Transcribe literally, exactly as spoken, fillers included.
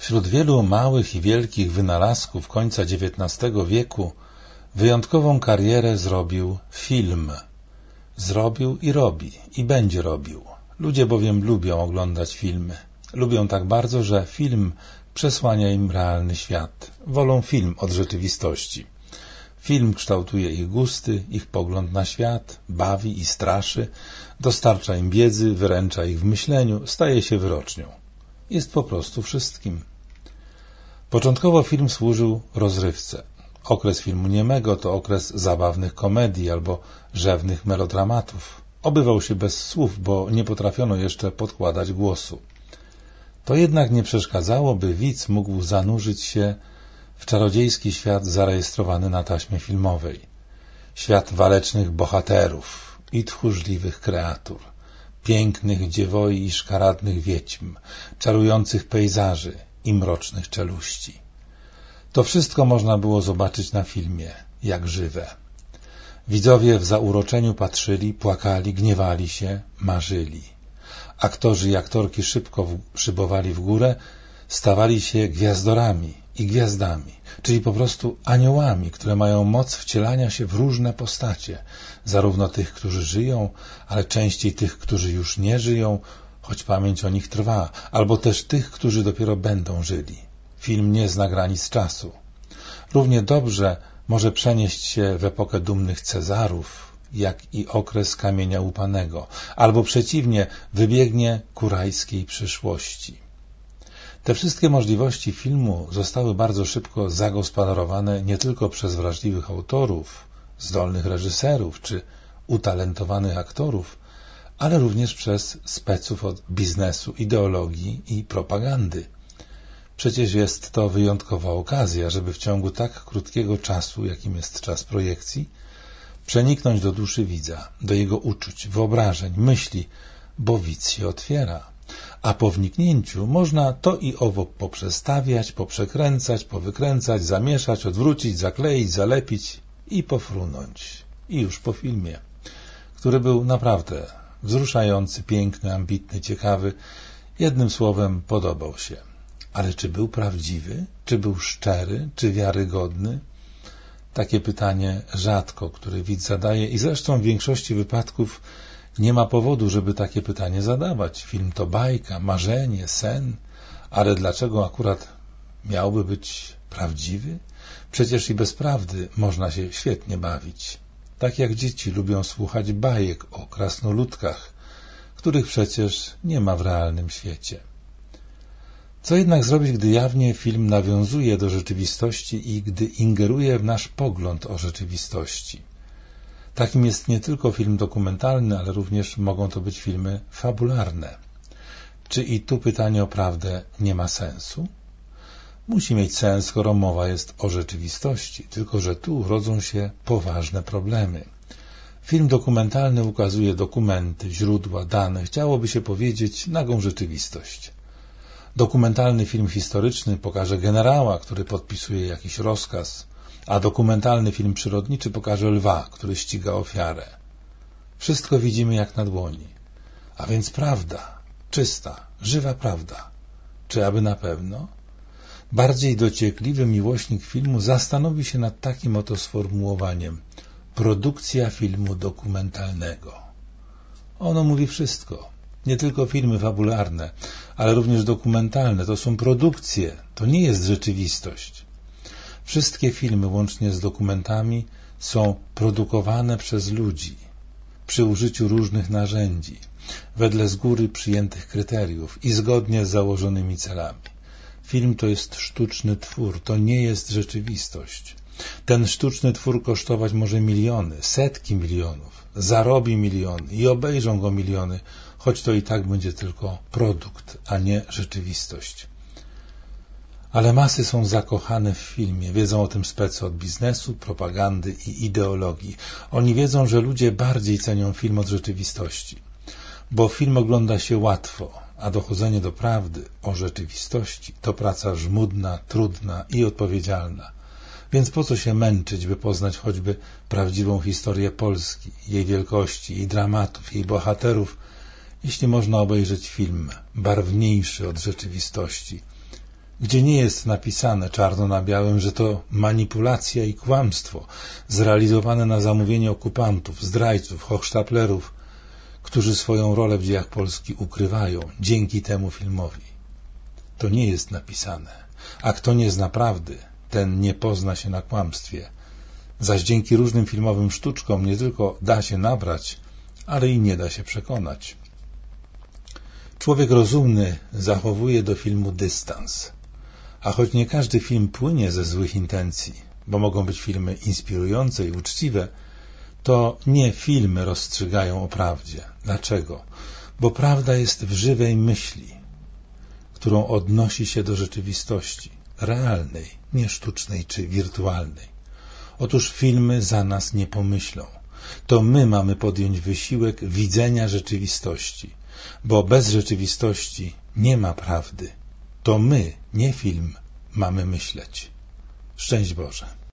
Wśród wielu małych i wielkich wynalazków końca dziewiętnastego wieku wyjątkową karierę zrobił film. Zrobił i robi, i będzie robił. Ludzie bowiem lubią oglądać filmy. Lubią tak bardzo, że film przesłania im realny świat. Wolą film od rzeczywistości. Film kształtuje ich gusty, ich pogląd na świat, bawi i straszy, dostarcza im wiedzy, wyręcza ich w myśleniu, staje się wyrocznią. Jest po prostu wszystkim. Początkowo film służył rozrywce. Okres filmu niemego to okres zabawnych komedii albo rzewnych melodramatów. Obywał się bez słów, bo nie potrafiono jeszcze podkładać głosu. To jednak nie przeszkadzało, by widz mógł zanurzyć się w czarodziejski świat zarejestrowany na taśmie filmowej. Świat walecznych bohaterów i tchórzliwych kreatur, pięknych dziewoi i szkaradnych wiedźm, czarujących pejzaży i mrocznych czeluści. To wszystko można było zobaczyć na filmie, jak żywe. Widzowie w zauroczeniu patrzyli, płakali, gniewali się, marzyli. Aktorzy i aktorki szybko w, szybowali w górę, stawali się gwiazdorami i gwiazdami, czyli po prostu aniołami, które mają moc wcielania się w różne postacie, zarówno tych, którzy żyją, ale częściej tych, którzy już nie żyją, choć pamięć o nich trwa, albo też tych, którzy dopiero będą żyli. Film nie zna granic czasu. Równie dobrze może przenieść się w epokę dumnych Cezarów, jak i okres kamienia łupanego, albo przeciwnie, wybiegnie ku rajskiej przyszłości. Te wszystkie możliwości filmu zostały bardzo szybko zagospodarowane nie tylko przez wrażliwych autorów, zdolnych reżyserów czy utalentowanych aktorów, ale również przez speców od biznesu, ideologii i propagandy. Przecież jest to wyjątkowa okazja, żeby w ciągu tak krótkiego czasu, jakim jest czas projekcji, przeniknąć do duszy widza, do jego uczuć, wyobrażeń, myśli, bo widz się otwiera. A po wniknięciu można to i owo poprzestawiać, poprzekręcać, powykręcać, zamieszać, odwrócić, zakleić, zalepić i pofrunąć. I już po filmie, który był naprawdę wzruszający, piękny, ambitny, ciekawy, jednym słowem podobał się. Ale czy był prawdziwy? Czy był szczery? Czy wiarygodny? Takie pytanie rzadko, które widz zadaje i zresztą w większości wypadków nie ma powodu, żeby takie pytanie zadawać. Film to bajka, marzenie, sen, ale dlaczego akurat miałby być prawdziwy? Przecież i bez prawdy można się świetnie bawić. Tak jak dzieci lubią słuchać bajek o krasnoludkach, których przecież nie ma w realnym świecie. Co jednak zrobić, gdy jawnie film nawiązuje do rzeczywistości i gdy ingeruje w nasz pogląd o rzeczywistości? Takim jest nie tylko film dokumentalny, ale również mogą to być filmy fabularne. Czy i tu pytanie o prawdę nie ma sensu? Musi mieć sens, skoro mowa jest o rzeczywistości, tylko że tu rodzą się poważne problemy. Film dokumentalny ukazuje dokumenty, źródła, dane, chciałoby się powiedzieć nagą rzeczywistość. Dokumentalny film historyczny pokaże generała, który podpisuje jakiś rozkaz, a dokumentalny film przyrodniczy pokaże lwa, który ściga ofiarę. Wszystko widzimy jak na dłoni. A więc prawda, czysta, żywa prawda. Czy aby na pewno? Bardziej dociekliwy miłośnik filmu zastanowi się nad takim oto sformułowaniem: produkcja filmu dokumentalnego. Ono mówi wszystko. Nie tylko filmy fabularne, ale również dokumentalne. To są produkcje, to nie jest rzeczywistość. Wszystkie filmy, łącznie z dokumentami, są produkowane przez ludzi, przy użyciu różnych narzędzi, wedle z góry przyjętych kryteriów i zgodnie z założonymi celami. Film to jest sztuczny twór, to nie jest rzeczywistość. Ten sztuczny twór kosztować może miliony, setki milionów, zarobi miliony i obejrzą go miliony, choć to i tak będzie tylko produkt, a nie rzeczywistość. Ale masy są zakochane w filmie, wiedzą o tym specy od biznesu, propagandy i ideologii. Oni wiedzą, że ludzie bardziej cenią film od rzeczywistości, bo film ogląda się łatwo, a dochodzenie do prawdy o rzeczywistości to praca żmudna, trudna i odpowiedzialna. Więc po co się męczyć, by poznać choćby prawdziwą historię Polski, jej wielkości, jej dramatów, jej bohaterów, jeśli można obejrzeć film barwniejszy od rzeczywistości, gdzie nie jest napisane czarno na białym, że to manipulacja i kłamstwo zrealizowane na zamówienie okupantów, zdrajców, hochsztaplerów, którzy swoją rolę w dziejach Polski ukrywają dzięki temu filmowi. To nie jest napisane. A kto nie zna prawdy, ten nie pozna się na kłamstwie. Zaś dzięki różnym filmowym sztuczkom nie tylko da się nabrać, ale i nie da się przekonać. Człowiek rozumny zachowuje do filmu dystans. A choć nie każdy film płynie ze złych intencji, bo mogą być filmy inspirujące i uczciwe, to nie filmy rozstrzygają o prawdzie. Dlaczego? Bo prawda jest w żywej myśli, którą odnosi się do rzeczywistości, realnej, nie sztucznej czy wirtualnej. Otóż filmy za nas nie pomyślą. To my mamy podjąć wysiłek widzenia rzeczywistości, bo bez rzeczywistości nie ma prawdy. To my, nie film, mamy myśleć. Szczęść Boże.